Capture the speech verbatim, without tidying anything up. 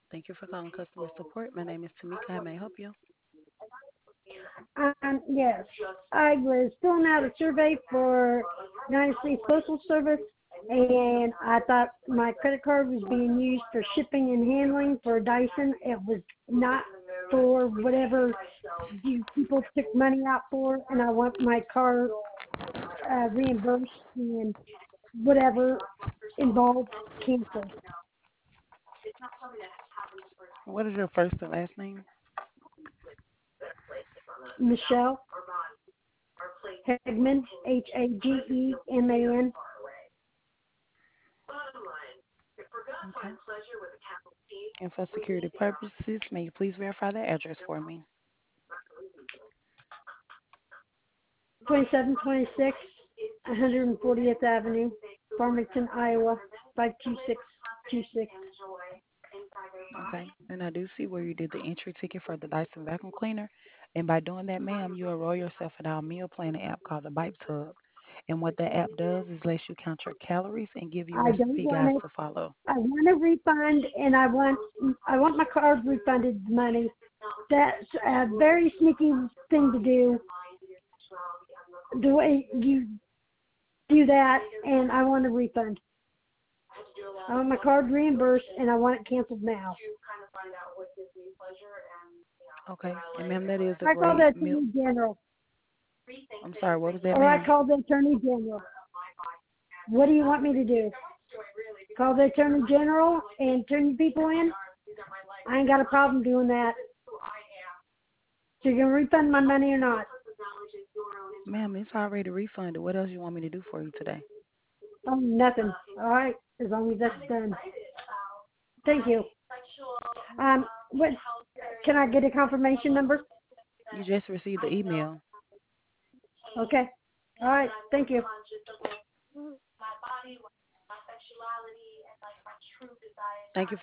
Thank you for calling customer support. My name is Tamika. How may I help you? Um, yes, I was filling out a survey for United States Postal Service, and I thought my credit card was being used for shipping and handling for Dyson. It was not for whatever you people took money out for, and I want my card uh, reimbursed and whatever involved canceled. What is your first and last name? Michelle Hagman, H A G E M A N. Okay. And for security purposes, may you please verify the address for me? twenty-seven twenty-six, one hundred fortieth Avenue, Farmington, Iowa, five two six two six. Okay. And I do see where you did the entry ticket for the Dyson vacuum cleaner. And by doing that, ma'am, you enroll yourself in our meal planning app called the Bites Hub. And what that app does is lets you count your calories and give you I don't recipe want guides it. to follow. I want a refund, and I want I want my card refunded money. That's a very sneaky thing to do. The way you do that, and I want a refund. I want my card reimbursed, and I want it canceled now. Okay. And ma'am, that is a I called the great meal. Attorney General, I'm sorry, what was that, or I ma'am? called the Attorney General. What do you want me to do? Call the Attorney General and turn you people in? I ain't got a problem doing that. So you're going to refund my money or not? Ma'am, it's already refunded. What else you want me to do for you today? Oh, nothing. All right, as long as that's done. Thank you. Um, what? Can I get a confirmation number? You just received the email. Okay. All right. Thank you. Thank you